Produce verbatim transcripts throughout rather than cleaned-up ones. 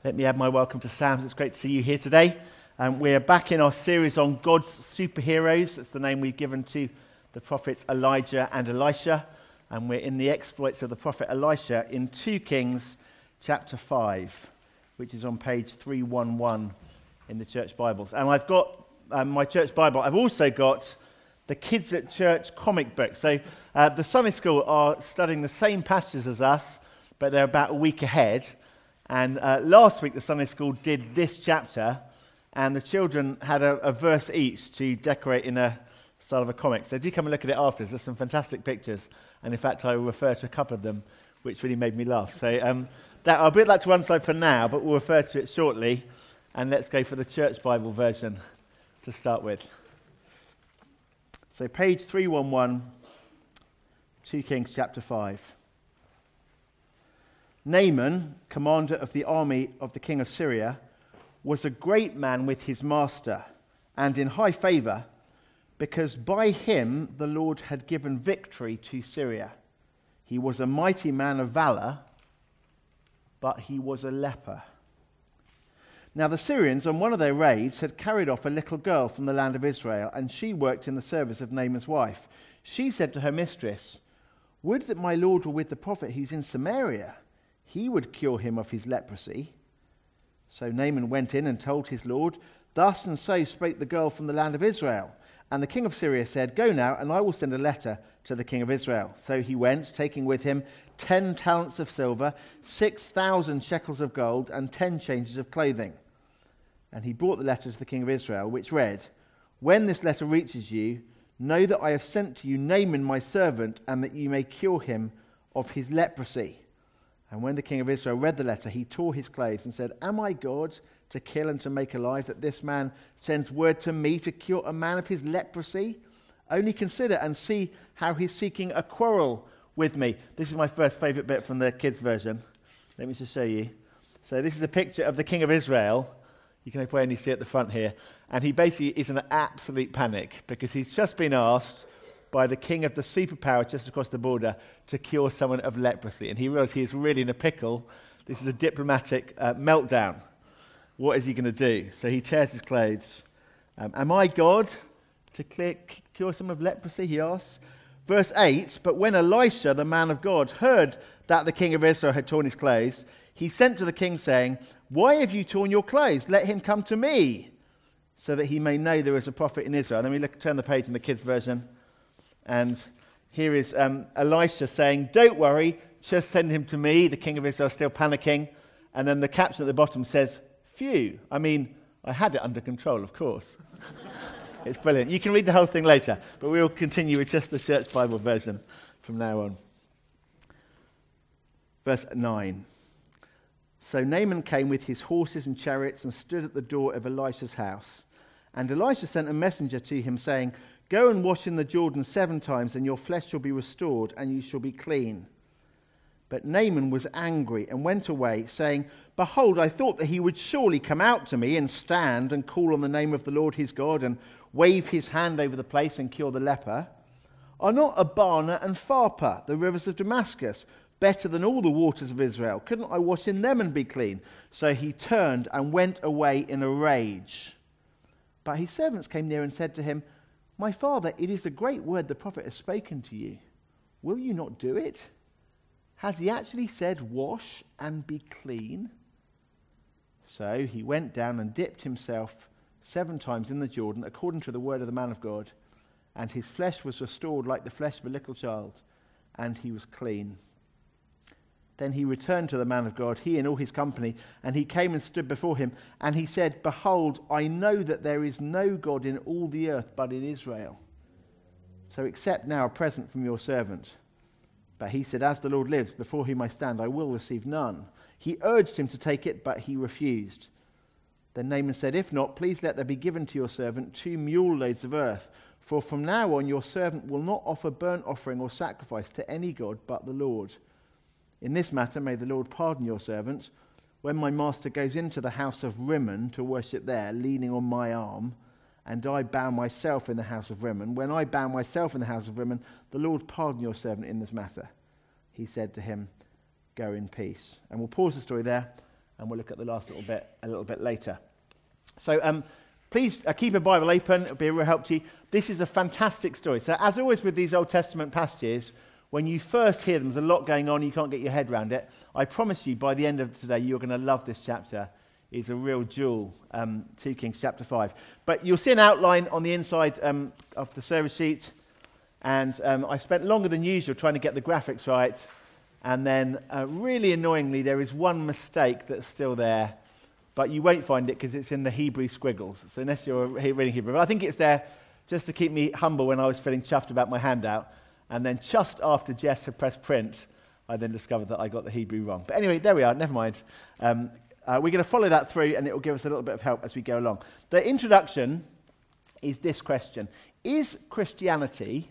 Let me add my welcome to Sam's. It's great to see you here today. Um, we're back in our series on God's superheroes. That's the name we've given to the prophets Elijah and Elisha. And we're in the exploits of the prophet Elisha in Second Kings chapter five, which is on page three eleven in the church Bibles. And I've got um, my church Bible. I've also got the Kids at Church comic book. So uh, the Sunday school are studying the same passages as us, but they're about a week ahead. And uh, last week the Sunday school did this chapter, and the children had a, a verse each to decorate in a style of a comic. So do come and look at it afterwards. There's some fantastic pictures, and in fact I will refer to a couple of them, which really made me laugh. So um, that, I'll put that to one side for now, but we'll refer to it shortly. And let's go for the Church Bible version to start with. So page three eleven, Second Kings chapter five. Naaman, commander of the army of the king of Syria, was a great man with his master and in high favor, because by him the Lord had given victory to Syria. He was a mighty man of valor, but he was a leper. Now the Syrians, on one of their raids, had carried off a little girl from the land of Israel, and she worked in the service of Naaman's wife. She said to her mistress, "Would that my lord were with the prophet who's in Samaria. He would cure him of his leprosy." So Naaman went in and told his lord, "Thus and so spake the girl from the land of Israel." And the king of Syria said, "Go now, and I will send a letter to the king of Israel." So he went, taking with him ten talents of silver, six thousand shekels of gold, and ten changes of clothing. And he brought the letter to the king of Israel, which read, "When this letter reaches you, know that I have sent to you Naaman my servant, and that you may cure him of his leprosy." And when the king of Israel read the letter, he tore his clothes and said, "Am I God to kill and to make alive, that this man sends word to me to cure a man of his leprosy? Only consider and see how he's seeking a quarrel with me." This is my first favourite bit from the kids' version. Let me just show you. So this is a picture of the king of Israel. You can only see at the front here. And he basically is in an absolute panic because he's just been asked by the king of the superpower just across the border to cure someone of leprosy. And he realizes he is really in a pickle. This is a diplomatic uh, meltdown. What is he going to do? So he tears his clothes. Um, Am I God to clear, cure someone of leprosy, he asks. Verse eight, but when Elisha, the man of God, heard that the king of Israel had torn his clothes, he sent to the king saying, "Why have you torn your clothes? Let him come to me, so that he may know there is a prophet in Israel." Then we look, turn the page in the kids' version. And here is um, Elisha saying, "Don't worry, just send him to me." The king of Israel is still panicking. And then the caption at the bottom says, "Phew." I mean, I had it under control, of course. It's brilliant. You can read the whole thing later, but we will continue with just the Church Bible version from now on. Verse nine. So Naaman came with his horses and chariots and stood at the door of Elisha's house. And Elisha sent a messenger to him saying, "Go and wash in the Jordan seven times, and your flesh shall be restored, and you shall be clean." But Naaman was angry and went away, saying, "Behold, I thought that he would surely come out to me and stand and call on the name of the Lord his God and wave his hand over the place and cure the leper. Are not Abana and Pharpar, the rivers of Damascus, better than all the waters of Israel? Couldn't I wash in them and be clean?" So he turned and went away in a rage. But his servants came near and said to him, "My father, it is a great word the prophet has spoken to you. Will you not do it? Has he actually said, 'Wash and be clean'?" So he went down and dipped himself seven times in the Jordan, according to the word of the man of God, and his flesh was restored like the flesh of a little child, and he was clean. Then he returned to the man of God, he and all his company, and he came and stood before him, and he said, "Behold, I know that there is no God in all the earth but in Israel. So accept now a present from your servant." But he said, "As the Lord lives, before whom I stand, I will receive none." He urged him to take it, but he refused. Then Naaman said, "If not, please let there be given to your servant two mule loads of earth, for from now on your servant will not offer burnt offering or sacrifice to any god but the Lord. In this matter may the Lord pardon your servant. When my master goes into the house of Rimmon to worship there, leaning on my arm, and I bow myself in the house of Rimmon, when I bow myself in the house of Rimmon, the Lord pardon your servant in this matter." He said to him, "Go in peace." And we'll pause the story there and we'll look at the last little bit a little bit later. So um, please uh, keep a Bible open. It'll be a real help to you. This is a fantastic story. So as always with these Old Testament passages, when you first hear them, there's a lot going on, you can't get your head around it. I promise you, by the end of today, you're going to love this chapter. It's a real jewel, um, two Kings chapter five. But you'll see an outline on the inside um, of the service sheet, and um, I spent longer than usual trying to get the graphics right, and then uh, really annoyingly, there is one mistake that's still there, but you won't find it because it's in the Hebrew squiggles, so unless you're reading Hebrew. But I think it's there just to keep me humble when I was feeling chuffed about my handout. And then just after Jess had pressed print, I then discovered that I got the Hebrew wrong. But anyway, there we are, never mind. Um, uh, we're going to follow that through, and it will give us a little bit of help as we go along. The introduction is this question: is Christianity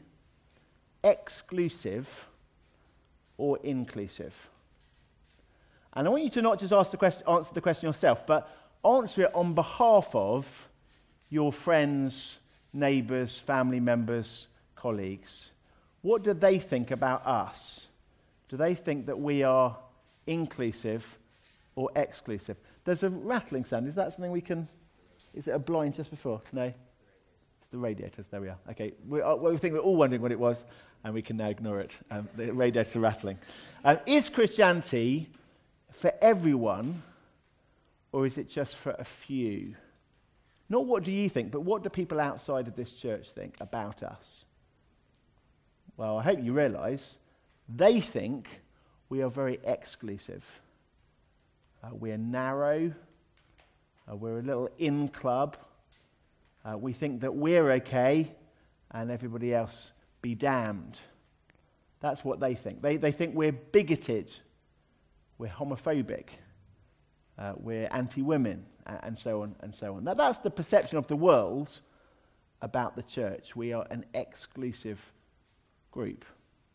exclusive or inclusive? And I want you to not just ask the question, answer the question yourself, but answer it on behalf of your friends, neighbours, family members, colleagues. What do they think about us? Do they think that we are inclusive or exclusive? There's a rattling sound. Is that something we can... Is it a blind just before? No? It's the radiators. There we are. Okay. We, uh, well, we think we're all wondering what it was, and we can now ignore it. Um, the radiators are rattling. Um, is Christianity for everyone, or is it just for a few? Not what do you think, but what do people outside of this church think about us? Well, I hope you realise they think we are very exclusive. Uh, we're narrow. Uh, we're a little in club. Uh, we think that we're okay and everybody else be damned. That's what they think. They, they think we're bigoted. We're homophobic. Uh, we're anti-women, and, and so on and so on. Now, that's the perception of the world about the church. We are an exclusive group.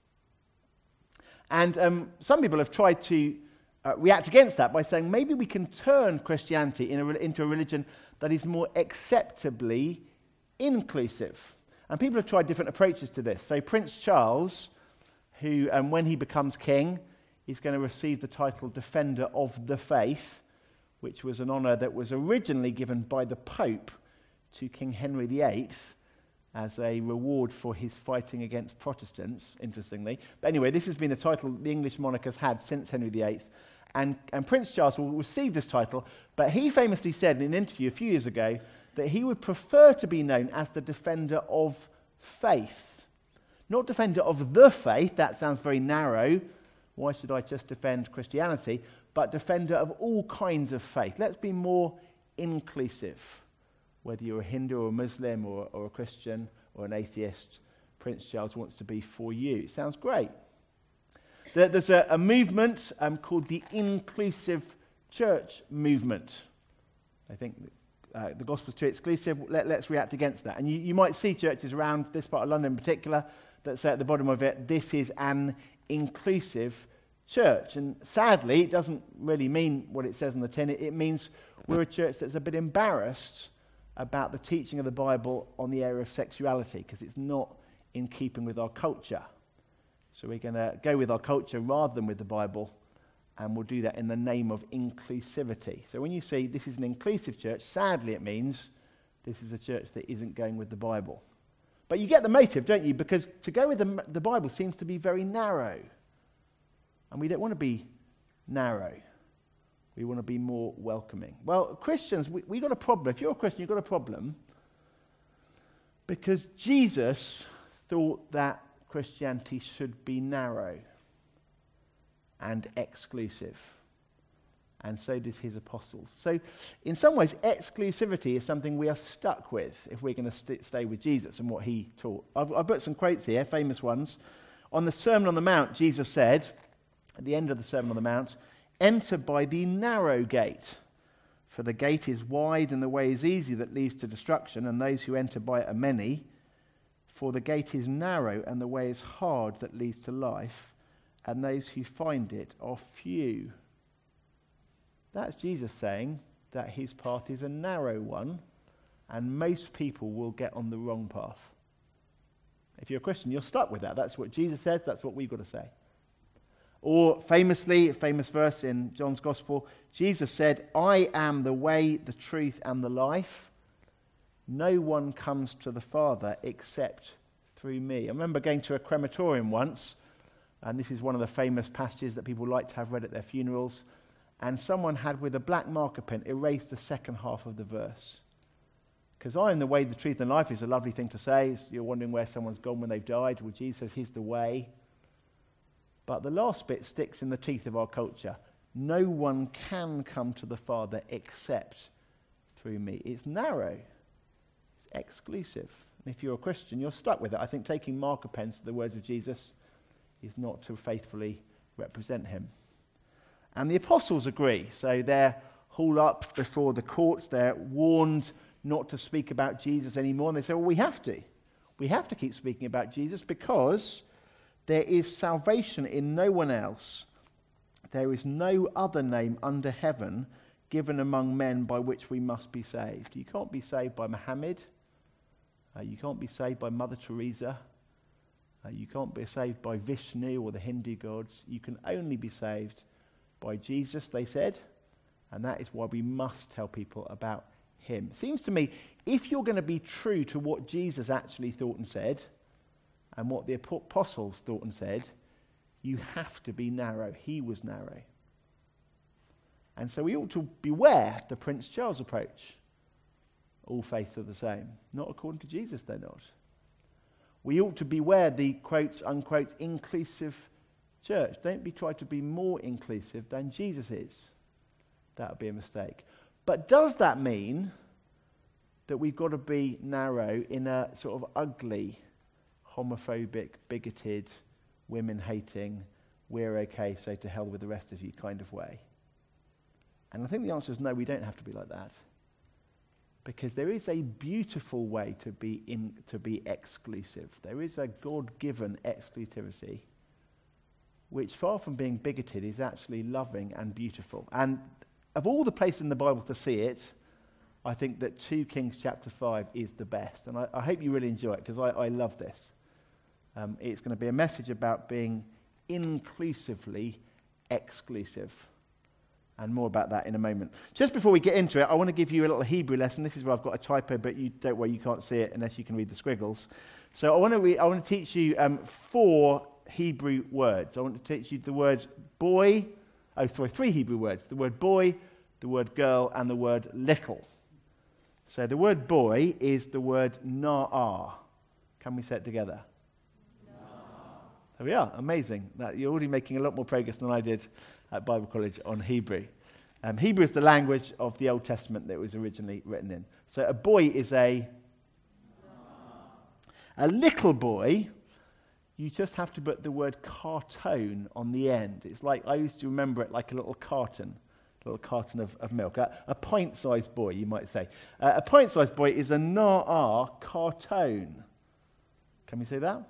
And um, some people have tried to uh, react against that by saying maybe we can turn Christianity in a, into a religion that is more acceptably inclusive. And people have tried different approaches to this. So Prince Charles, who um, when he becomes king, is going to receive the title Defender of the Faith, which was an honour that was originally given by the Pope to King Henry the Eighth, as a reward for his fighting against Protestants, interestingly. But anyway, this has been a title the English monarch has had since Henry the Eighth. And, and Prince Charles will receive this title, but he famously said in an interview a few years ago that he would prefer to be known as the Defender of Faith. Not Defender of the Faith, that sounds very narrow. Why should I just defend Christianity? But Defender of all kinds of faith. Let's be more inclusive. Whether you're a Hindu or a Muslim or, or a Christian or an atheist, Prince Charles wants to be for you. Sounds great. There, there's a, a movement um, called the Inclusive Church Movement. I think uh, the gospel's too exclusive. Let, let's react against that. And you, you might see churches around this part of London in particular that say at the bottom of it, this is an inclusive church. And sadly, it doesn't really mean what it says on the tin. It, it means we're a church that's a bit embarrassed about the teaching of the Bible on the area of sexuality, because it's not in keeping with our culture. So we're going to go with our culture rather than with the Bible, and we'll do that in the name of inclusivity. So when you say this is an inclusive church, sadly it means this is a church that isn't going with the Bible. But you get the motive, don't you? Because to go with the, the Bible seems to be very narrow. And we don't want to be narrow. We want to be more welcoming. Well, Christians, we, we got a problem. If you're a Christian, you've got a problem because Jesus thought that Christianity should be narrow and exclusive. And so did his apostles. So in some ways, exclusivity is something we are stuck with if we're going to st- stay with Jesus and what he taught. I've, I've put some quotes here, famous ones. On the Sermon on the Mount, Jesus said, at the end of the Sermon on the Mount, "Enter by the narrow gate, for the gate is wide and the way is easy that leads to destruction, and those who enter by it are many. For the gate is narrow and the way is hard that leads to life, and those who find it are few." That's Jesus saying that his path is a narrow one, and most people will get on the wrong path. If you're a Christian, you're stuck with that. That's what Jesus says, that's what we've got to say. Or famously, a famous verse in John's Gospel, Jesus said, I am the way, the truth, and the life. No one comes to the Father except through me. I remember going to a crematorium once, and this is one of the famous passages that people like to have read at their funerals, and someone had, with a black marker pen, erased the second half of the verse. Because I am the way, the truth, and life is a lovely thing to say. You're wondering where someone's gone when they've died. Well, Jesus says he's the way. But the last bit sticks in the teeth of our culture. No one can come to the Father except through me. It's narrow. It's exclusive. And if you're a Christian, you're stuck with it. I think taking marker pens to the words of Jesus is not to faithfully represent him. And the apostles agree. So they're hauled up before the courts. They're warned not to speak about Jesus anymore. And they say, well, we have to. We have to keep speaking about Jesus because there is salvation in no one else. There is no other name under heaven given among men by which we must be saved. You can't be saved by Muhammad. Uh, you can't be saved by Mother Teresa. Uh, you can't be saved by Vishnu or the Hindu gods. You can only be saved by Jesus, they said. And that is why we must tell people about him. It seems to me, if you're going to be true to what Jesus actually thought and said, and what the apostles thought and said, you have to be narrow. He was narrow. And so we ought to beware the Prince Charles approach. All faiths are the same. Not according to Jesus, they're not. We ought to beware the quotes, unquotes, inclusive church. Don't be trying to be more inclusive than Jesus is. That would be a mistake. But does that mean that we've got to be narrow in a sort of ugly, homophobic, bigoted, women-hating, we're okay, so to hell with the rest of you kind of way? And I think the answer is no, we don't have to be like that. Because there is a beautiful way to be in, to be exclusive. There is a God-given exclusivity, which far from being bigoted is actually loving and beautiful. And of all the places in the Bible to see it, I think that two Kings chapter five is the best. And I, I hope you really enjoy it, because I, I love this. Um, it's going to be a message about being inclusively exclusive. And more about that in a moment. Just before we get into it, I want to give you a little Hebrew lesson. This is where I've got a typo, but you don't worry, you can't see it unless you can read the squiggles. So I want to re- I want to teach you um, four Hebrew words. I want to teach you the word boy. Oh, sorry, three Hebrew words. The word boy, the word girl, and the word little. So the word boy is the word na'ah. Can we say it together? There we are. Amazing. That, you're already making a lot more progress than I did at Bible College on Hebrew. Um, Hebrew is the language of the Old Testament that it was originally written in. So a boy is a... A little boy, you just have to put the word cartone on the end. It's like, I used to remember it like a little carton, a little carton of, of milk. A, a pint-sized boy, you might say. Uh, a pint-sized boy is a na'ah cartone. Can we say that?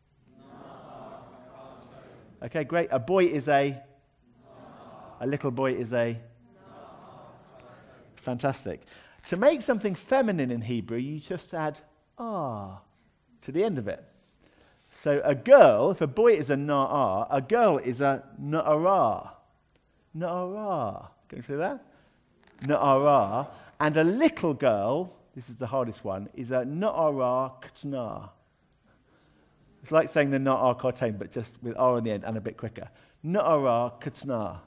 Okay, great. A boy is a... No. A little boy is a... No. Fantastic. To make something feminine in Hebrew, you just add ah to the end of it. So a girl, if a boy is a na'ah, a girl is a na'arah. Na'arah. Can you see that? Na'arah. And a little girl, this is the hardest one, is a na'arah k'tna. It's like saying the na'ah cartone, but just with R on the end and a bit quicker. Na'arah k'tna.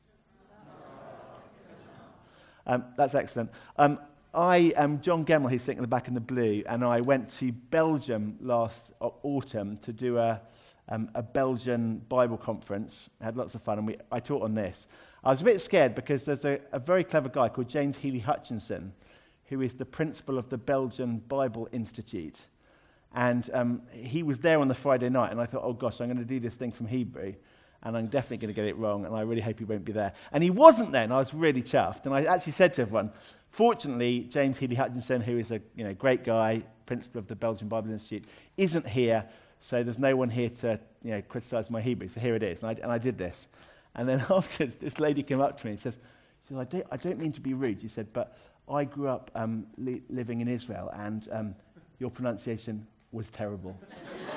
Um, that's excellent. Um, I am John Gemmell, who's sitting in the back in the blue, and I went to Belgium last autumn to do a, um, a Belgian Bible conference. I had lots of fun, and we, I taught on this. I was a bit scared because there's a, a very clever guy called James Healy Hutchinson, who is the principal of the Belgian Bible Institute. And um, he was there on the Friday night, and I thought, oh gosh, I'm going to do this thing from Hebrew, and I'm definitely going to get it wrong, and I really hope he won't be there. And he wasn't there, and I was really chuffed. And I actually said to everyone, fortunately, James Healy Hutchinson, who is a you know great guy, principal of the Belgian Bible Institute, isn't here, so there's no one here to you know criticize my Hebrew. So here it is, and I, and I did this. And then afterwards, this lady came up to me and says, she said, I don't, I don't mean to be rude, she said, but I grew up um, li- living in Israel, and um, your pronunciation was terrible.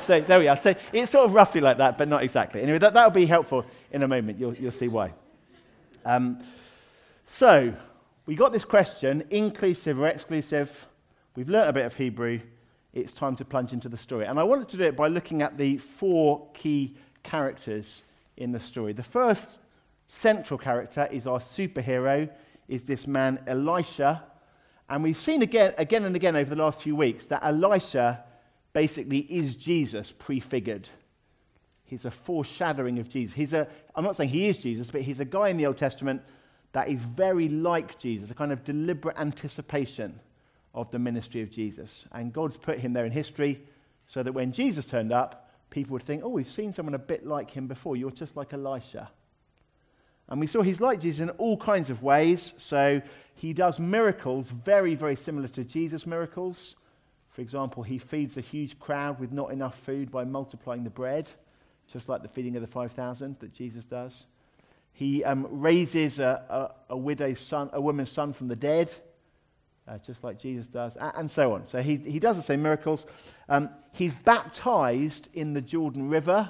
So there we are. So it's sort of roughly like that, but not exactly. Anyway, that, that'll be helpful in a moment. You'll, you'll see why. Um, so we got this question, inclusive or exclusive. We've learnt a bit of Hebrew. It's time to plunge into the story. And I wanted to do it by looking at the four key characters in the story. The first central character is our superhero, is this man Elisha. And we've seen again, again and again over the last few weeks that Elisha basically is Jesus prefigured. He's a foreshadowing of Jesus. He's a, I'm not saying he is Jesus, but he's a guy in the Old Testament that is very like Jesus, a kind of deliberate anticipation of the ministry of Jesus. And God's put him there in history so that when Jesus turned up, people would think, oh, we've seen someone a bit like him before. You're just like Elisha. And we saw he's like Jesus in all kinds of ways. So he does miracles very, very similar to Jesus' miracles. For example, he feeds a huge crowd with not enough food by multiplying the bread, just like the feeding of the five thousand that Jesus does. He um, raises a, a, a widow's son, a woman's son from the dead, Uh, just like Jesus does, and so on. So he, he does the same miracles. Um, he's baptized in the Jordan River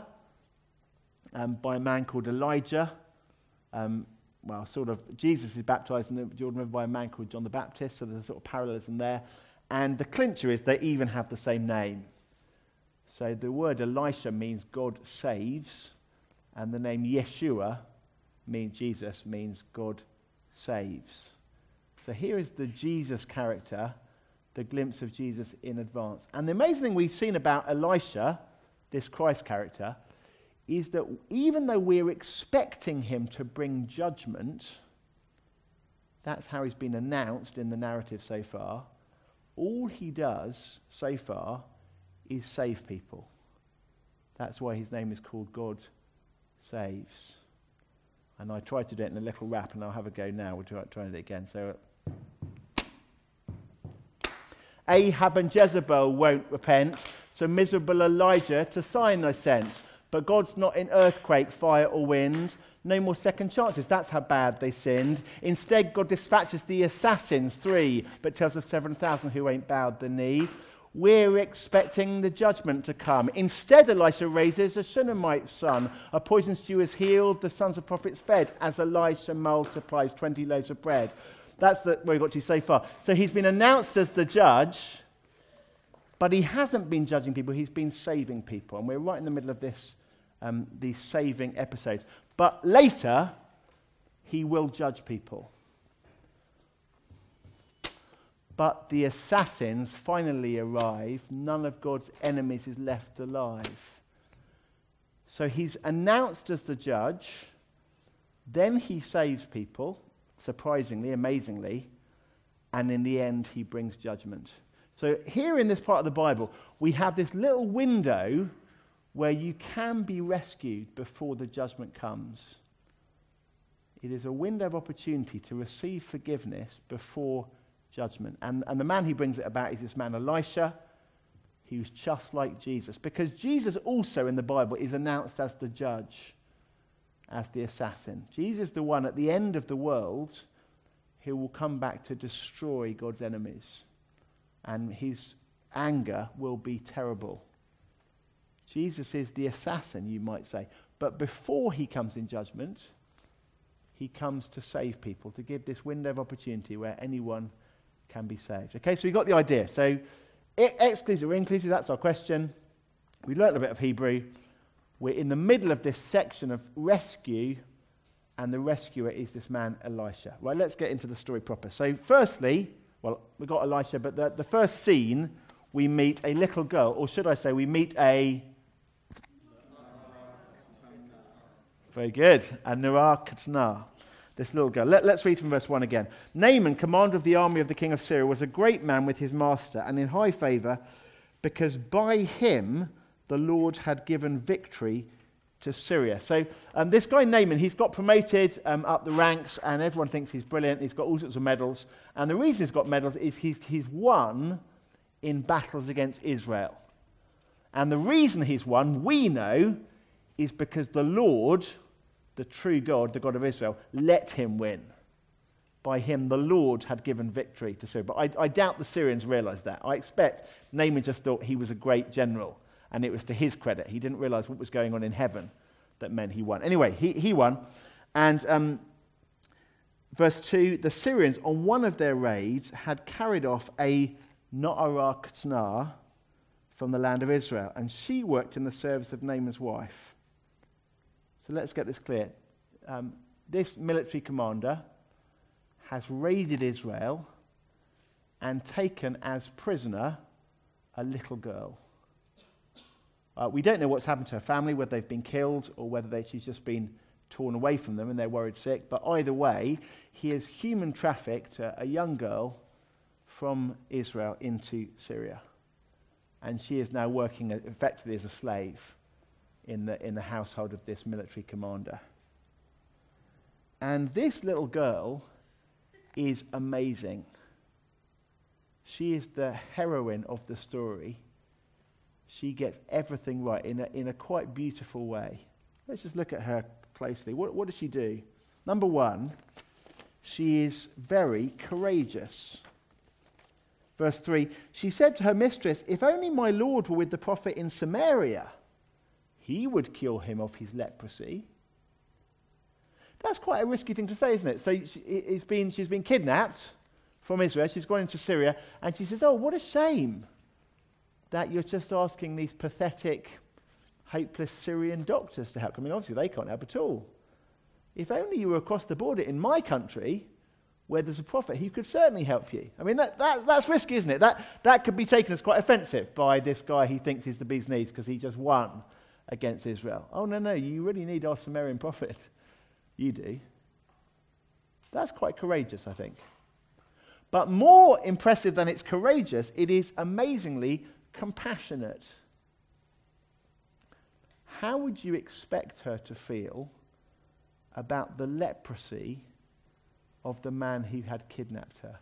um, by a man called Elijah. Um, well, sort of, Jesus is baptized in the Jordan River by a man called John the Baptist, so there's a sort of parallelism there. And the clincher is they even have the same name. So the word Elisha means God saves, and the name Yeshua means Jesus means God saves. So here is the Jesus character, the glimpse of Jesus in advance. And the amazing thing we've seen about Elisha, this Christ character, is that even though we're expecting him to bring judgment, that's how he's been announced in the narrative so far, all he does so far is save people. That's why his name is called God Saves. And I tried to do it in a little rap, and I'll have a go now. We'll try, try it again. So, Ahab and Jezebel won't repent, so miserable Elijah to Sinai sent. But God's not in earthquake, fire, or wind. No more second chances. That's how bad they sinned. Instead, God dispatches the assassins, three, but tells us seven thousand who ain't bowed the knee. We're expecting the judgment to come. Instead, Elisha raises a Shunammite son. A poison stew is healed, the sons of prophets fed, as Elisha multiplies twenty loaves of bread. That's the, where we got to so far. So he's been announced as the judge, but he hasn't been judging people, he's been saving people. And we're right in the middle of this, um, these saving episodes. But later, he will judge people. But the assassins finally arrive. None of God's enemies is left alive. So he's announced as the judge. Then he saves people, surprisingly, amazingly. And in the end, he brings judgment. So here in this part of the Bible, we have this little window where you can be rescued before the judgment comes. It is a window of opportunity to receive forgiveness before judgment. And, and the man he brings it about is this man Elisha. He was just like Jesus. Because Jesus also in the Bible is announced as the judge, as the assassin. Jesus is the one at the end of the world who will come back to destroy God's enemies. And his anger will be terrible. Jesus is the assassin, you might say. But before he comes in judgment, he comes to save people, to give this window of opportunity where anyone can be saved. Okay, so we got the idea. So, exclusive or inclusive, that's our question. We learned a bit of Hebrew. We're in the middle of this section of rescue, and the rescuer is this man Elisha. Right, let's get into the story proper. So, firstly, well, we got Elisha, but the, the first scene, we meet a little girl, or should I say, we meet a... Very good. A Nurah Katna. This little girl. Let, let's read from verse one again. Naaman, commander of the army of the king of Syria, was a great man with his master and in high favor, because by him the Lord had given victory to Syria. So um, this guy Naaman, he's got promoted um, up the ranks, and everyone thinks he's brilliant. He's got all sorts of medals. And the reason he's got medals is he's, he's won in battles against Israel. And the reason he's won, we know, is because the Lord, the true God, the God of Israel, let him win. By him, the Lord had given victory to Syria. But I, I doubt the Syrians realized that. I expect Naaman just thought he was a great general. and it was to his credit. He didn't realize what was going on in heaven that meant he won. Anyway, he, he won. And um, verse two, the Syrians, on one of their raids, had carried off a Na'arah from the land of Israel, and she worked in the service of Naaman's wife. So let's get this clear. Um, this military commander has raided Israel and taken as prisoner a little girl. Uh, we don't know what's happened to her family, whether they've been killed or whether they, she's just been torn away from them and they're worried sick. But either way, he has human trafficked a, a young girl from Israel into Syria. And she is now working effectively as a slave in the, in the household of this military commander. And this little girl is amazing. She is the heroine of the story. She gets everything right in a, in a quite beautiful way. Let's just look at her closely. What, what does she do? Number one, she is very courageous. Verse three, she said to her mistress, if only my Lord were with the prophet in Samaria, he would cure him of his leprosy. That's quite a risky thing to say, isn't it? So she, it's been, she's been kidnapped from Israel. She's gone into Syria. And she says, oh, what a shame that you're just asking these pathetic, hopeless Syrian doctors to help. I mean, obviously they can't help at all. If only you were across the border in my country, where there's a prophet, he could certainly help you. I mean, that, that that's risky, isn't it? That that could be taken as quite offensive by this guy he thinks is the bee's knees because he just won against Israel. Oh, no, no, you really need our Sumerian prophet. You do. That's quite courageous, I think. But more impressive than it's courageous, it is amazingly compassionate. How would you expect her to feel about the leprosy of the man who had kidnapped her?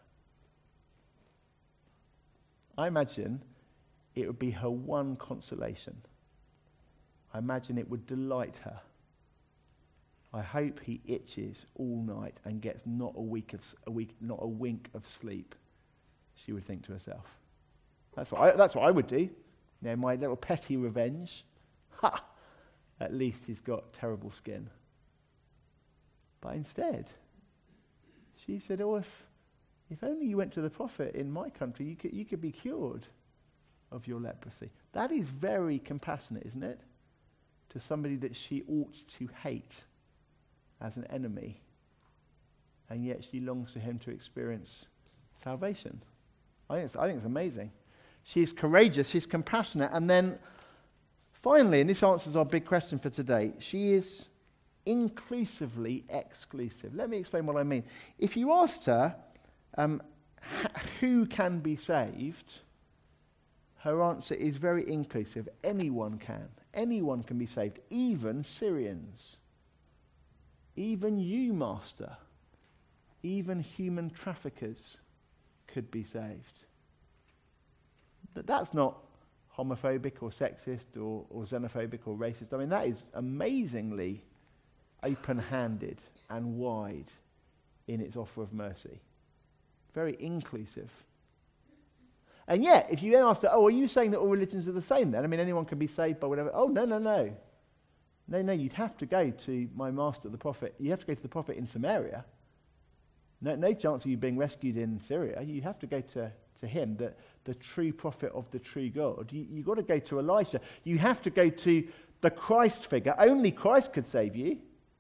I imagine it would be her one consolation. I imagine it would delight her. I hope he itches all night and gets not a week of a week, not a wink of sleep. She would think to herself. That's what I, that's what I would do. You know, my little petty revenge. Ha! At least he's got terrible skin. But instead, she said, "Oh, if if only you went to the prophet in my country, you could you could be cured of your leprosy." That is very compassionate, isn't it? To somebody that she ought to hate as an enemy, and yet she longs for him to experience salvation. I think it's, I think it's amazing. She's courageous, she's compassionate, and then finally, and this answers our big question for today, she is inclusively exclusive. Let me explain what I mean. If you asked her um, h- who can be saved, her answer is very inclusive. Anyone can. Anyone can be saved, even Syrians. Even you, Master, even human traffickers could be saved. But that's not homophobic or sexist or, or xenophobic or racist. I mean, that is amazingly open-handed and wide in its offer of mercy. Very inclusive. And yet, if you then ask her, oh, are you saying that all religions are the same then? I mean, anyone can be saved by whatever. Oh, no, no, no. No, no, you'd have to go to my master, the prophet. You have to go to the prophet in Samaria. No, no chance of you being rescued in Syria. You have to go to, to him, the, the true prophet of the true God. You, you've got to go to Elisha. You have to go to the Christ figure. Only Christ could save you.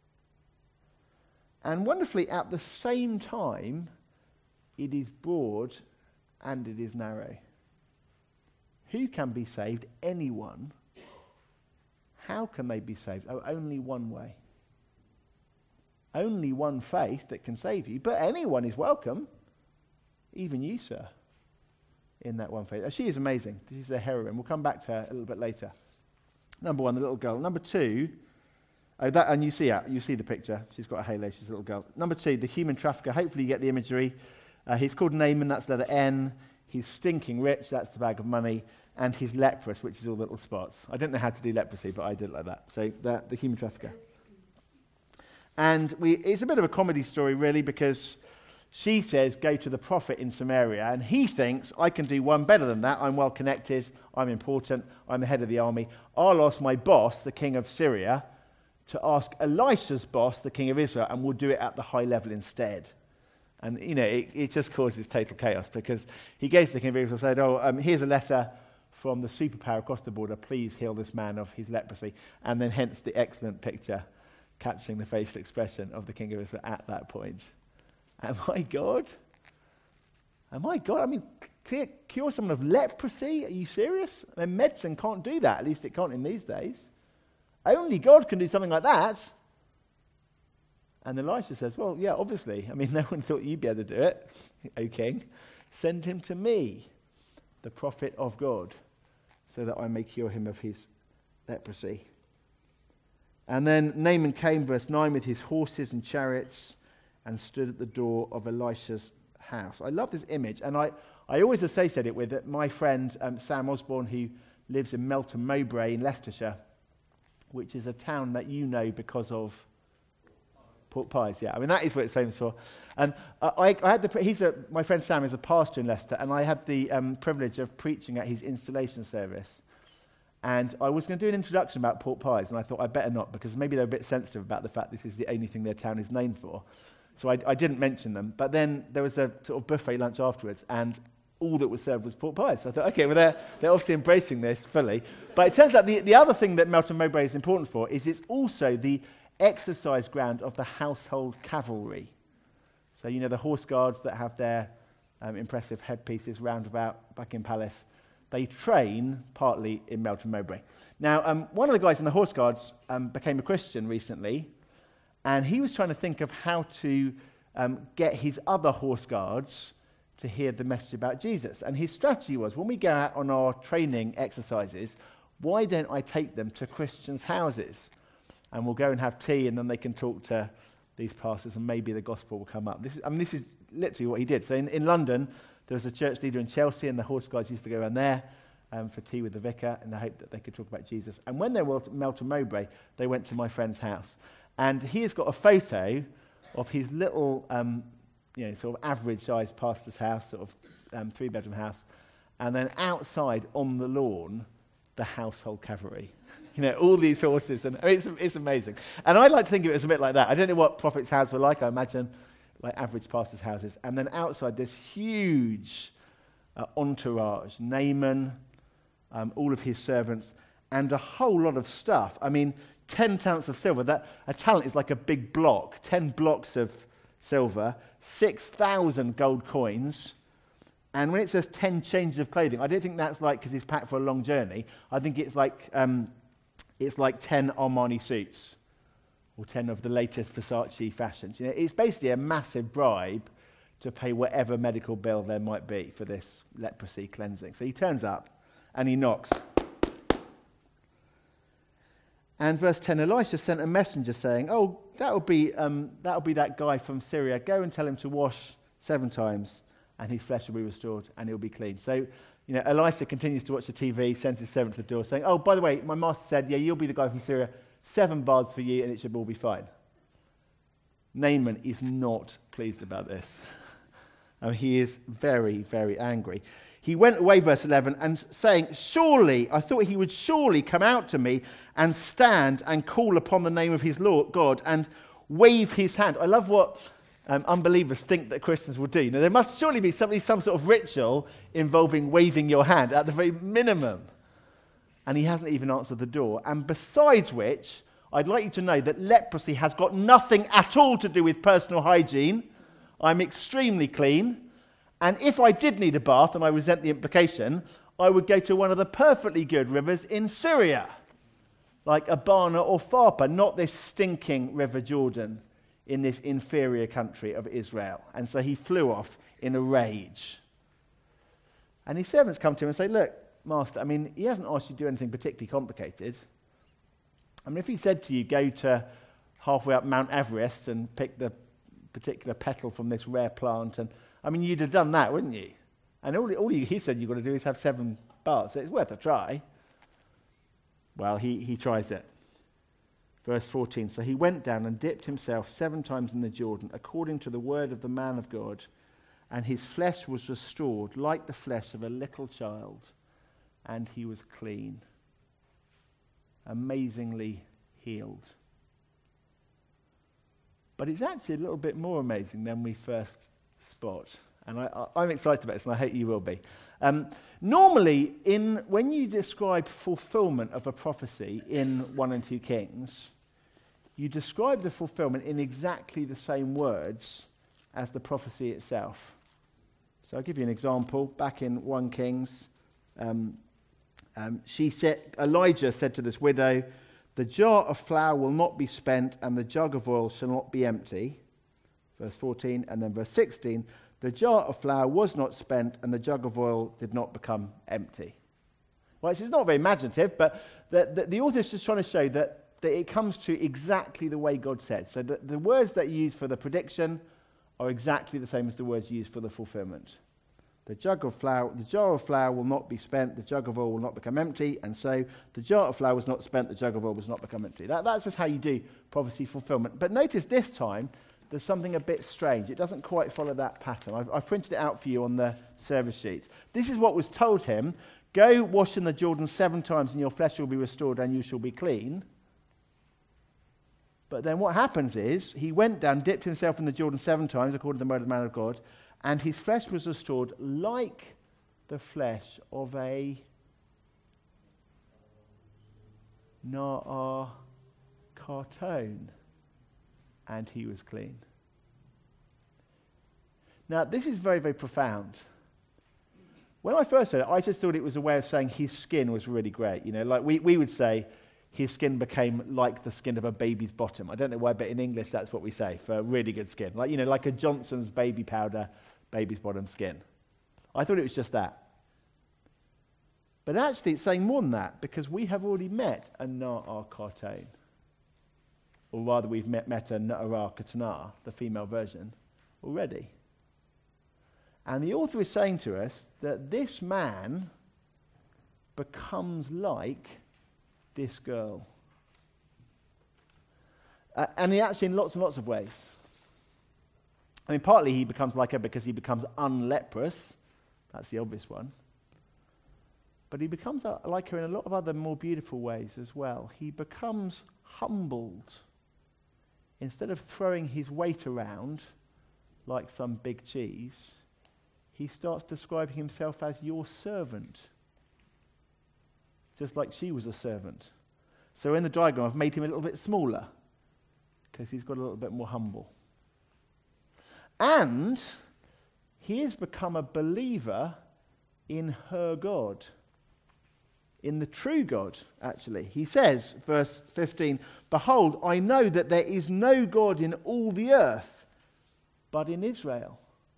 And wonderfully, at the same time, it is broad and it is narrow. Who can be saved? Anyone. How can they be saved? Oh, only one way. Only one faith that can save you. But anyone is welcome. Even you, sir, in that one faith. She is amazing. She's the heroine. We'll come back to her a little bit later. Number one, the little girl. Number two, oh, that, and you see her. You see the picture. She's got a halo. She's a little girl. Number two, the human trafficker. Hopefully you get the imagery. Uh, he's called Naaman. That's letter N. He's stinking rich. That's the bag of money. And he's leprous, which is all little spots. I don't know how to do leprosy, but I did it like that. So the, the human trafficker. And we, it's a bit of a comedy story, really, because She says, go to the prophet in Samaria, and he thinks, I can do one better than that. I'm well connected, I'm important, I'm the head of the army. I'll ask my boss, the king of Syria, to ask Elisha's boss, the king of Israel, and we'll do it at the high level instead. And, you know, it, it just causes total chaos, because he goes to the king of Israel and said, oh, um, here's a letter from the superpower across the border, please heal this man of his leprosy. And then hence the excellent picture capturing the facial expression of the king of Israel at that point. Am I God? Am I God? I mean, cure, cure someone of leprosy? Are you serious? I mean, medicine can't do that. At least it can't in these days. Only God can do something like that. And Elisha says, well, yeah, obviously. I mean, no one thought you'd be able to do it, O king. Send him to me, the prophet of God, so that I may cure him of his leprosy. And then Naaman came, verse nine, with his horses and chariots, and stood at the door of Elisha's house. I love this image, and I, I always associate it with it. My friend um, Sam Osborne, who lives in Melton Mowbray in Leicestershire, which is a town that you know because of pork pies. Yeah, I mean that is what it's famous for. And uh, I, I had the he's a my friend Sam is a pastor in Leicester, and I had the um, privilege of preaching at his installation service. And I was going to do an introduction about pork pies, and I thought I better not, because maybe they're a bit sensitive about the fact this is the only thing their town is known for. So I, I didn't mention them. But then there was a sort of buffet lunch afterwards, and all that was served was pork pies. So I thought, okay, well, they're, they're obviously embracing this fully. But it turns out the, the other thing that Melton Mowbray is important for is it's also the exercise ground of the household cavalry. So, you know, the horse guards that have their um, impressive headpieces round about Buckingham Palace, they train partly in Melton Mowbray. Now, um, one of the guys in the horse guards um, became a Christian recently, and he was trying to think of how to um, get his other horse guards to hear the message about Jesus. And his strategy was, when we go out on our training exercises, why don't I take them to Christians' houses? And we'll go and have tea, and then they can talk to these pastors, and maybe the gospel will come up. This is, I mean, this is literally what he did. So in, in London, there was a church leader in Chelsea, and the horse guards used to go around there um, for tea with the vicar in the hope that they could talk about Jesus. And when they were at Melton Mowbray, they went to my friend's house. And he has got a photo of his little, um, you know, sort of average-sized pastor's house, sort of um, three-bedroom house, and then outside on the lawn, the household cavalry. You know, all these horses, and I mean, it's, it's amazing. And I like to think of it as a bit like that. I don't know what prophets' houses were like. I imagine like average pastors' houses. And then outside, this huge uh, entourage, Naaman, um, all of his servants, and a whole lot of stuff. I mean, ten talents of silver. That a talent is like a big block. Ten blocks of silver, six thousand gold coins. And when it says ten changes of clothing, I don't think that's like because he's packed for a long journey. I think it's like um, it's like ten Armani suits or ten of the latest Versace fashions. You know, it's basically a massive bribe to pay whatever medical bill there might be for this leprosy cleansing. So he turns up and he knocks. And verse ten, Elisha sent a messenger saying, "Oh, that'll be um, that'll be that guy from Syria. Go and tell him to wash seven times, and his flesh will be restored, and he'll be clean." So, you know, Elisha continues to watch the T V, sends his servant to the door, saying, "Oh, by the way, my master said, yeah, you'll be the guy from Syria. Seven baths for you, and it should all be fine." Naaman is not pleased about this. um, he is very, very angry. He went away, verse eleven, and saying, "Surely, I thought he would surely come out to me and stand and call upon the name of his Lord God and wave his hand." I love what um, unbelievers think that Christians will do. Now, there must surely be some, some sort of ritual involving waving your hand at the very minimum. And he hasn't even answered the door. And besides which, I'd like you to know that leprosy has got nothing at all to do with personal hygiene. I'm extremely clean. And if I did need a bath, and I resent the implication, I would go to one of the perfectly good rivers in Syria, like Abana or Pharpar, not this stinking River Jordan in this inferior country of Israel. And so he flew off in a rage. And his servants come to him and say, "Look, Master, I mean, he hasn't asked you to do anything particularly complicated. I mean, if he said to you, go to halfway up Mount Everest and pick the particular petal from this rare plant, and I mean, you'd have done that, wouldn't you? And all, all he said you've got to do is have seven baths. So it's worth a try." Well, he, he tries it. Verse fourteen, so he went down and dipped himself seven times in the Jordan, according to the word of the man of God, and his flesh was restored like the flesh of a little child, and he was clean. Amazingly healed. But it's actually a little bit more amazing than we first spot. And I, I, I'm excited about this, and I hope you will be. Um, normally, in when you describe fulfillment of a prophecy in one and two Kings, you describe the fulfillment in exactly the same words as the prophecy itself. So I'll give you an example. Back in First Kings, um, um, she said, Elijah said to this widow, "The jar of flour will not be spent, and the jug of oil shall not be empty." Verse fourteen, and then verse sixteen, "The jar of flour was not spent, and the jug of oil did not become empty." Well, it's not very imaginative, but the, the, the author is just trying to show that, that it comes to exactly the way God said. So the, the words that you use for the prediction are exactly the same as the words used for the fulfillment. The jug of flour, the jar of flour will not be spent, the jug of oil will not become empty, and so the jar of flour was not spent, the jug of oil was not become empty. That, that's just how you do prophecy fulfillment. But notice this time, there's something a bit strange. It doesn't quite follow that pattern. I've, I've printed it out for you on the service sheet. This is what was told him: "Go wash in the Jordan seven times, and your flesh will be restored, and you shall be clean." But then what happens is, he went down, dipped himself in the Jordan seven times, according to the word of the man of God, and his flesh was restored like the flesh of a Na'ar cartoon, and he was clean. Now, this is very, very profound. When I first heard it, I just thought it was a way of saying his skin was really great. You know, like we, we would say, his skin became like the skin of a baby's bottom. I don't know why, but in English that's what we say for really good skin. Like, you know, like a Johnson's baby powder, baby's bottom skin. I thought it was just that. But actually it's saying more than that, because we have already met a Na'ar cartoon. Or rather, we've met, met a Na'ara Katana, the female version, already. And the author is saying to us that this man becomes like this girl. Uh, and he actually, in lots and lots of ways. I mean, partly he becomes like her because he becomes unleprous. That's the obvious one. But he becomes uh, like her in a lot of other more beautiful ways as well. He becomes humbled. Instead of throwing his weight around like some big cheese, he starts describing himself as your servant. Just like she was a servant. So in the diagram, I've made him a little bit smaller because he's got a little bit more humble. And he has become a believer in her God. In the true God, actually. He says, verse fifteen, "Behold, I know that there is no God in all the earth, but in Israel."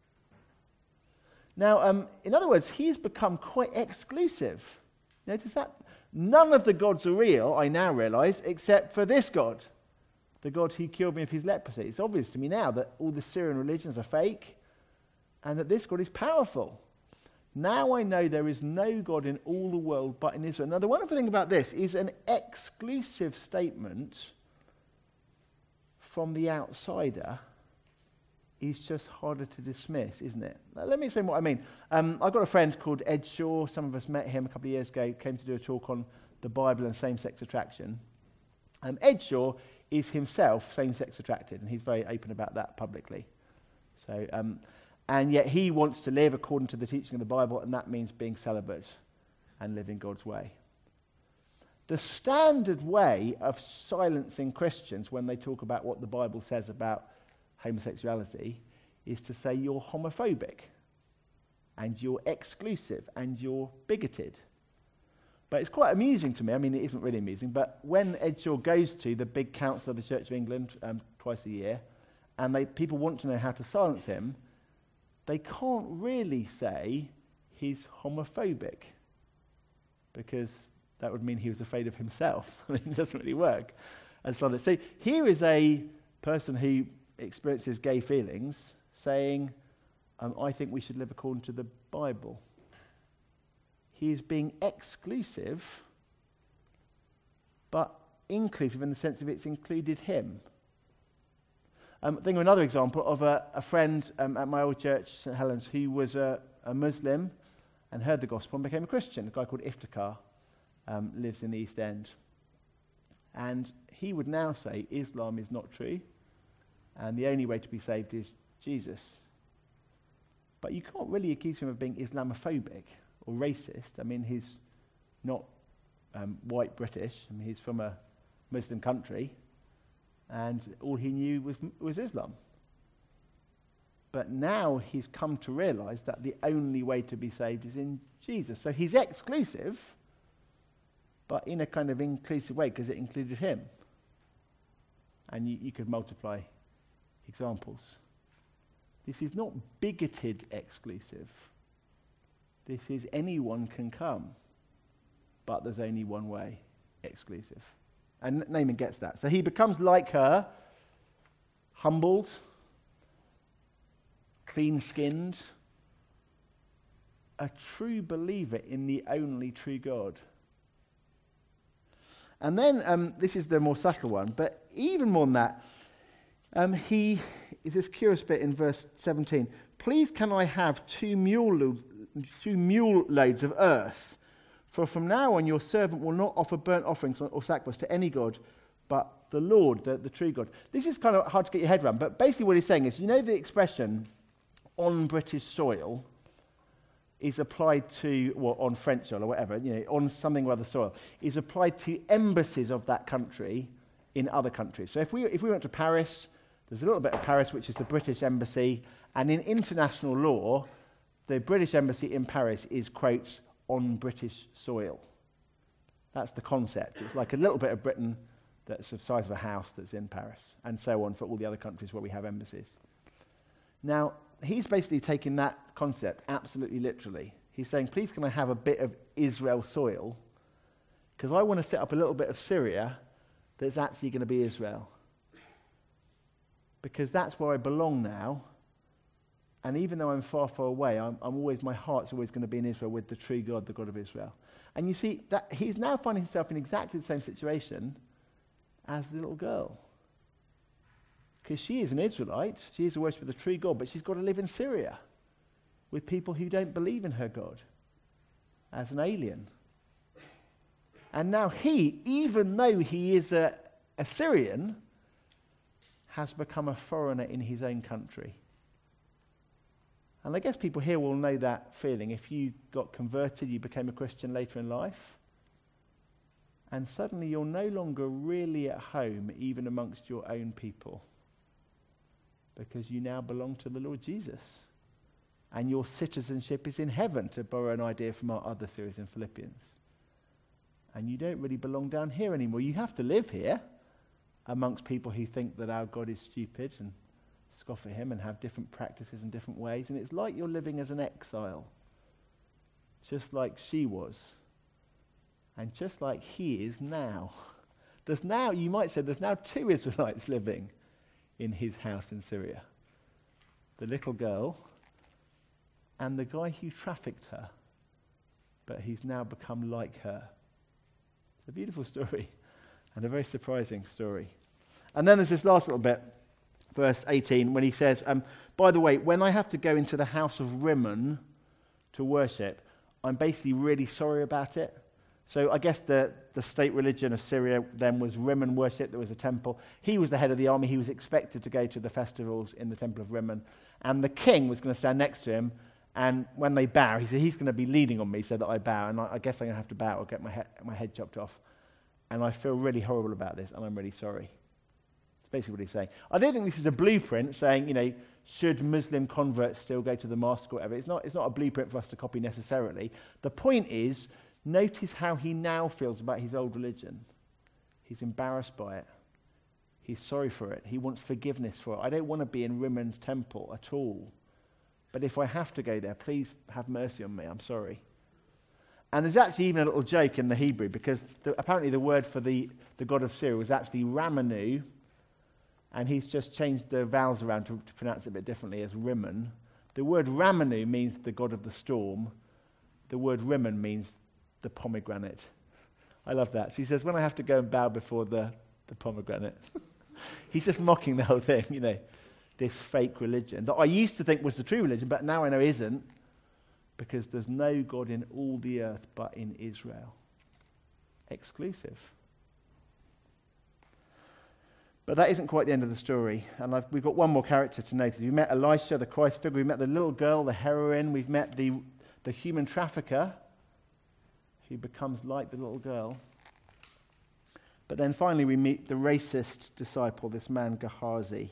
Now, um, in other words, he has become quite exclusive. Notice that? None of the gods are real, I now realize, except for this God, the God who cured me of his leprosy. It's obvious to me now that all the Syrian religions are fake, and that this God is powerful. Now I know there is no God in all the world but in Israel. Now, the wonderful thing about this is an exclusive statement from the outsider is just harder to dismiss, isn't it? Now, let me explain what I mean. Um, I've got a friend called Ed Shaw. Some of us met him a couple of years ago, came to do a talk on the Bible and same-sex attraction. Um, Ed Shaw is himself same-sex attracted, and he's very open about that publicly. So, um, and yet he wants to live according to the teaching of the Bible, and that means being celibate and living God's way. The standard way of silencing Christians when they talk about what the Bible says about homosexuality is to say you're homophobic and you're exclusive and you're bigoted. But it's quite amusing to me. I mean, it isn't really amusing, but when Ed Shaw goes to the big council of the Church of England um, twice a year, and they, people want to know how to silence him, they can't really say he's homophobic, because that would mean he was afraid of himself. I mean, it doesn't really work. As long as, so here is a person who experiences gay feelings saying, um, I think we should live according to the Bible. He is being exclusive, but inclusive in the sense of it's included him. Um, think of another example of a, a friend um, at my old church, St Helens, who was a, a Muslim and heard the gospel and became a Christian. A guy called Iftikhar um, lives in the East End. And he would now say Islam is not true, and the only way to be saved is Jesus. But you can't really accuse him of being Islamophobic or racist. I mean, he's not um, white British. I mean, he's from a Muslim country, and all he knew was was Islam. But now he's come to realize that the only way to be saved is in Jesus. So he's exclusive, but in a kind of inclusive way because it included him. And you, you could multiply examples. This is not bigoted exclusive. This is anyone can come, but there's only one way exclusive. And Naaman gets that. So he becomes like her, humbled, clean-skinned, a true believer in the only true God. And then, um, this is the more subtle one, but even more than that, um, he is this curious bit in verse seventeen. Please can I have two mule, lo- two mule loads of earth? For from now on your servant will not offer burnt offerings or sacrifice to any god, but the Lord, the, the true God. This is kind of hard to get your head around, but basically what he's saying is, you know the expression, on British soil, is applied to, well, on French soil or whatever, you know, on something or other soil, is applied to embassies of that country in other countries. So if we if we went to Paris, there's a little bit of Paris, which is the British embassy, and in international law, the British embassy in Paris is, quotes, on British soil. That's the concept. It's like a little bit of Britain that's the size of a house that's in Paris, and so on for all the other countries where we have embassies. Now, he's basically taking that concept absolutely literally. He's saying, please can I have a bit of Israel soil? Because I want to set up a little bit of Syria that's actually going to be Israel. Because that's where I belong now. And even though I'm far, far away, I'm, I'm always, my heart's always going to be in Israel with the true God, the God of Israel. And you see, that he's now finding himself in exactly the same situation as the little girl. Because she is an Israelite, she is a worshiper of the true God, but she's got to live in Syria with people who don't believe in her God as an alien. And now he, even though he is a, a Syrian, has become a foreigner in his own country. And I guess people here will know that feeling. If you got converted, you became a Christian later in life, and suddenly you're no longer really at home even amongst your own people, because you now belong to the Lord Jesus. And your citizenship is in heaven, to borrow an idea from our other series in Philippians. And you don't really belong down here anymore. You have to live here amongst people who think that our God is stupid and scoff at him and have different practices and different ways. And it's like you're living as an exile, just like she was, and just like he is now. There's now, you might say, there's now two Israelites living in his house in Syria. The little girl and the guy who trafficked her, but he's now become like her. It's a beautiful story and a very surprising story. And then there's this last little bit, verse eighteen, when he says, um, by the way, when I have to go into the house of Rimmon to worship, I'm basically really sorry about it. So I guess the, the state religion of Syria then was Rimmon worship. There was a temple. He was the head of the army. He was expected to go to the festivals in the temple of Rimmon. And the king was going to stand next to him. And when they bow, he said, he's going to be leaning on me so that I bow. And I, I guess I'm going to have to bow or get my, he- my head chopped off. And I feel really horrible about this, and I'm really sorry. That's basically what he's saying. I don't think this is a blueprint saying, you know, should Muslim converts still go to the mosque or whatever. It's not, it's not a blueprint for us to copy necessarily. The point is, notice how he now feels about his old religion. He's embarrassed by it. He's sorry for it. He wants forgiveness for it. I don't want to be in Rimmon's temple at all. But if I have to go there, please have mercy on me. I'm sorry. And there's actually even a little joke in the Hebrew, because the, apparently the word for the, the god of Syria was actually Ramanu, and he's just changed the vowels around to, to pronounce it a bit differently as Rimmon. The word Ramanu means the god of the storm. The word Rimmon means the pomegranate. I love that. So he says, when I have to go and bow before the, the pomegranate. He's just mocking the whole thing, you know, this fake religion that I used to think was the true religion, but now I know isn't, because there's no God in all the earth but in Israel. Exclusive. But that isn't quite the end of the story. And I've, we've got one more character to notice. We met Elisha, the Christ figure. We met the little girl, the heroine. We've met the, the human trafficker who becomes like the little girl. But then finally we meet the racist disciple, this man Gehazi.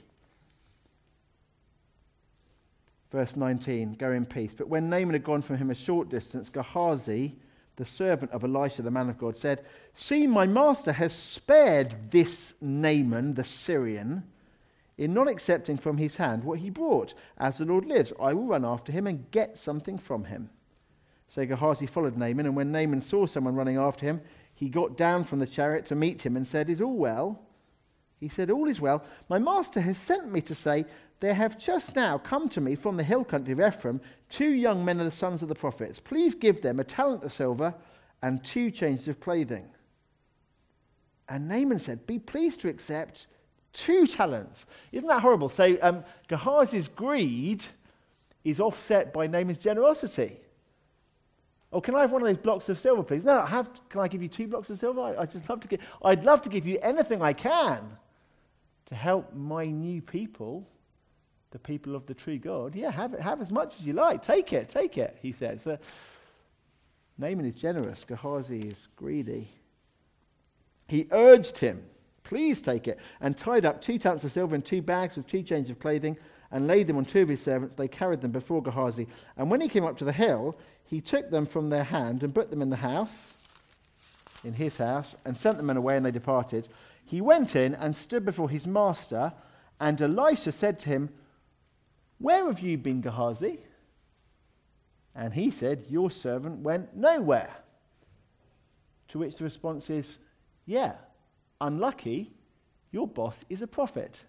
Verse nineteen, go in peace. But when Naaman had gone from him a short distance, Gehazi, the servant of Elisha, the man of God, said, see, my master has spared this Naaman, the Syrian, in not accepting from his hand what he brought. As the Lord lives, I will run after him and get something from him. So Gehazi followed Naaman, and when Naaman saw someone running after him, he got down from the chariot to meet him and said, is all well? He said, all is well. My master has sent me to say, there have just now come to me from the hill country of Ephraim two young men of the sons of the prophets. Please give them a talent of silver and two changes of clothing. And Naaman said, be pleased to accept two talents. Isn't that horrible? So um, Gehazi's greed is offset by Naaman's generosity. Oh, can I have one of those blocks of silver, please? No, I have. Can I give you two blocks of silver? I, I just love to give. I'd love to give you anything I can to help my new people, the people of the true God. Yeah, have it, have as much as you like. Take it, take it, he says. Uh, Naaman is generous. Gehazi is greedy. He urged him, please take it, and tied up two talents of silver in two bags with two changes of clothing, and laid them on two of his servants. They carried them before Gehazi. And when he came up to the hill, he took them from their hand and put them in the house, in his house, and sent the men away, and they departed. He went in and stood before his master, and Elisha said to him, where have you been, Gehazi? And he said, your servant went nowhere. To which the response is, yeah, unlucky, your boss is a prophet.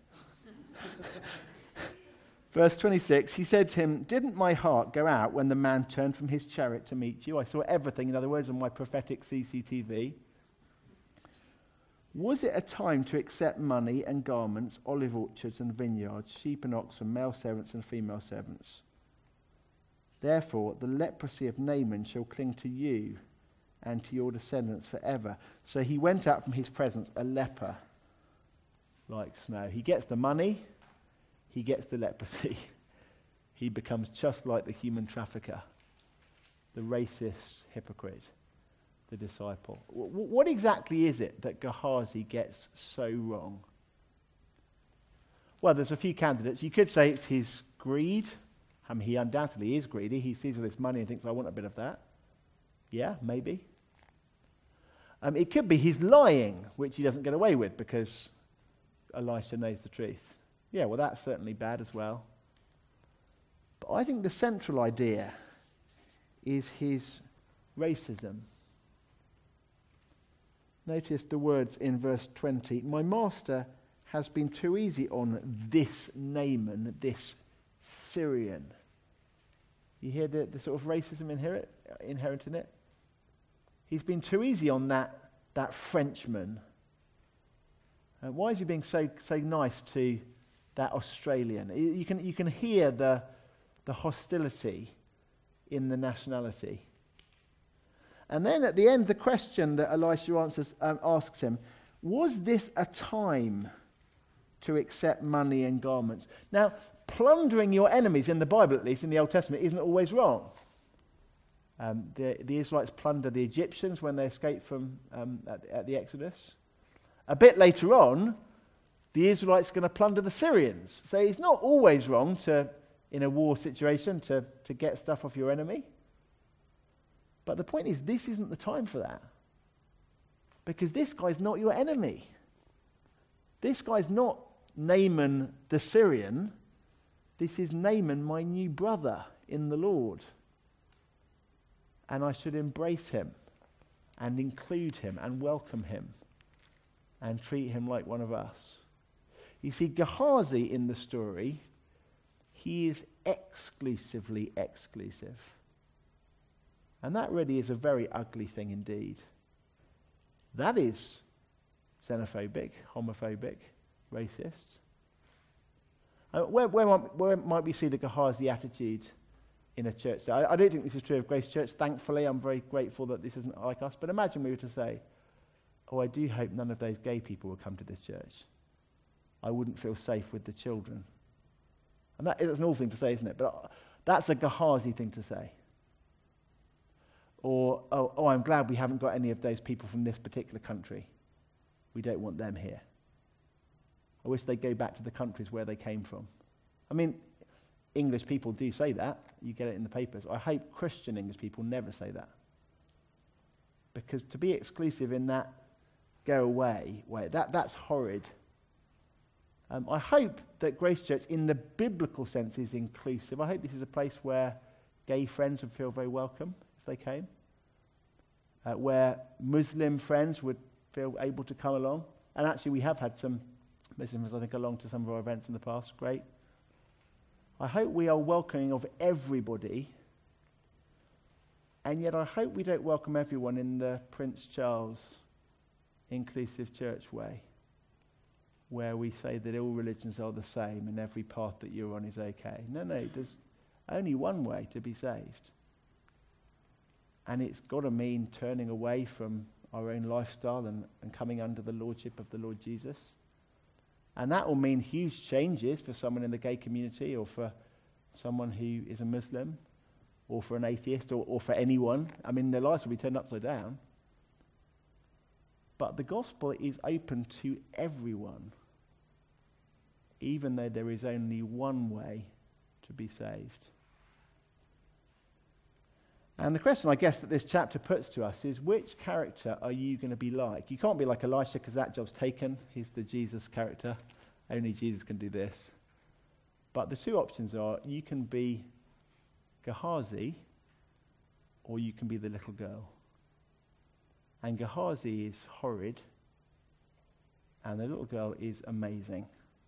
Verse twenty-six, he said to him, didn't my heart go out when the man turned from his chariot to meet you? I saw everything, in other words, on my prophetic C C T V. Was it a time to accept money and garments, olive orchards and vineyards, sheep and oxen, male servants and female servants? Therefore, the leprosy of Naaman shall cling to you and to your descendants forever. So he went out from his presence a leper like snow. He gets the money, he gets the leprosy. He becomes just like the human trafficker, the racist hypocrite, the disciple. W- what exactly is it that Gehazi gets so wrong? Well, there's a few candidates. You could say it's his greed. I mean, he undoubtedly is greedy. He sees all this money and thinks, I want a bit of that. Yeah, maybe. Um, it could be he's lying, which he doesn't get away with because Elisha knows the truth. Yeah, well, that's certainly bad as well. But I think the central idea is his racism. Notice the words in verse twenty. My master has been too easy on this Naaman, this Syrian. You hear the, the sort of racism inherent, inherent in it? He's been too easy on that, that Frenchman. Uh, why is he being so so nice to that Australian? You can you can hear the the hostility in the nationality. And then at the end, the question that Elisha answers, um, asks him, was this a time to accept money and garments? Now, plundering your enemies, in the Bible at least, in the Old Testament, isn't always wrong. Um, the, the Israelites plundered the Egyptians when they escaped from um, at, at the Exodus. A bit later on, the Israelites are going to plunder the Syrians. So it's not always wrong to, in a war situation, to, to get stuff off your enemy. But the point is, this isn't the time for that. Because this guy's not your enemy. This guy's not Naaman the Syrian. This is Naaman, my new brother in the Lord. And I should embrace him and include him and welcome him and treat him like one of us. You see, Gehazi in the story, he is exclusively exclusive. And that really is a very ugly thing indeed. That is xenophobic, homophobic, racist. Uh, where, where, might, where might we see the Gehazi attitude in a church? I, I don't think this is true of Grace Church. Thankfully, I'm very grateful that this isn't like us. But imagine we were to say, oh, I do hope none of those gay people will come to this church. I wouldn't feel safe with the children. And that is an awful thing to say, isn't it? But that's a Gehazi thing to say. Or, oh, oh, I'm glad we haven't got any of those people from this particular country. We don't want them here. I wish they'd go back to the countries where they came from. I mean, English people do say that. You get it in the papers. I hope Christian English people never say that. Because to be exclusive in that go away way, that, that's horrid. Um, I hope that Grace Church, in the biblical sense, is inclusive. I hope this is a place where gay friends would feel very welcome if they came. Uh, where Muslim friends would feel able to come along. And actually we have had some Muslims, I think, along to some of our events in the past. Great. I hope we are welcoming of everybody, and yet I hope we don't welcome everyone in the Prince Charles inclusive church way, where we say that all religions are the same and every path that you're on is okay. No, no, there's only one way to be saved. And it's got to mean turning away from our own lifestyle and, and coming under the lordship of the Lord Jesus. And that will mean huge changes for someone in the gay community, or for someone who is a Muslim, or for an atheist, or, or for anyone. I mean, their lives will be turned upside down. But the gospel is open to everyone, even though there is only one way to be saved. And the question, I guess, that this chapter puts to us is, which character are you going to be like? You can't be like Elisha, because that job's taken. He's the Jesus character. Only Jesus can do this. But the two options are, you can be Gehazi, or you can be the little girl. And Gehazi is horrid, and the little girl is amazing.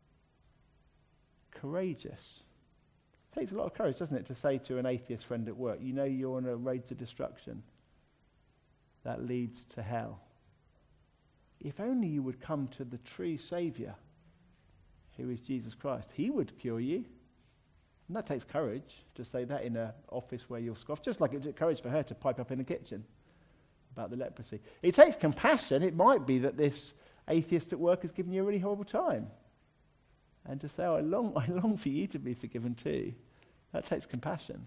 Courageous. It takes a lot of courage, doesn't it, to say to an atheist friend at work, you know you're on a road to destruction that leads to hell. If only you would come to the true Saviour, who is Jesus Christ. He would cure you. And that takes courage to say that in an office where you're scoffed, just like it took courage for her to pipe up in the kitchen about the leprosy. It takes compassion. It might be that this atheist at work has given you a really horrible time. And to say, oh, I long, I long for you to be forgiven too. That takes compassion.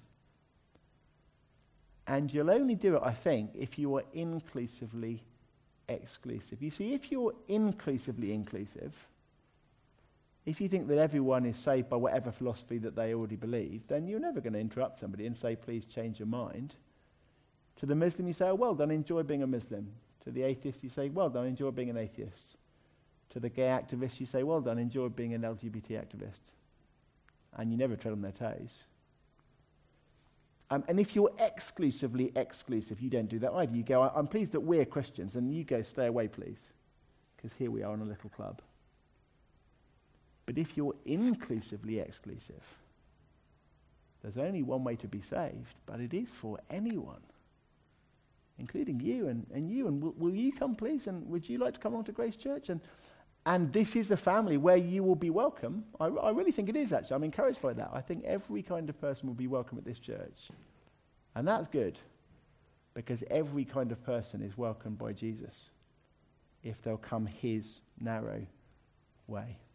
And you'll only do it, I think, if you are inclusively exclusive. You see, if you're inclusively inclusive, if you think that everyone is saved by whatever philosophy that they already believe, then you're never going to interrupt somebody and say, please change your mind. To the Muslim, you say, oh, well done, enjoy being a Muslim. To the atheist, you say, well done, enjoy being an atheist. To the gay activist, you say, well done, enjoy being an L G B T activist. And you never tread on their toes. Um, and if you're exclusively exclusive, you don't do that either. You go, I'm pleased that we're Christians, and you go, stay away, please, because here we are in a little club. But if you're inclusively exclusive, there's only one way to be saved, but it is for anyone, including you and, and you. And will, will you come, please? And would you like to come along to Grace Church? And and this is a family where you will be welcome. I, I really think it is, actually. I'm encouraged by that. I think every kind of person will be welcome at this church. And that's good, because every kind of person is welcomed by Jesus if they'll come his narrow way.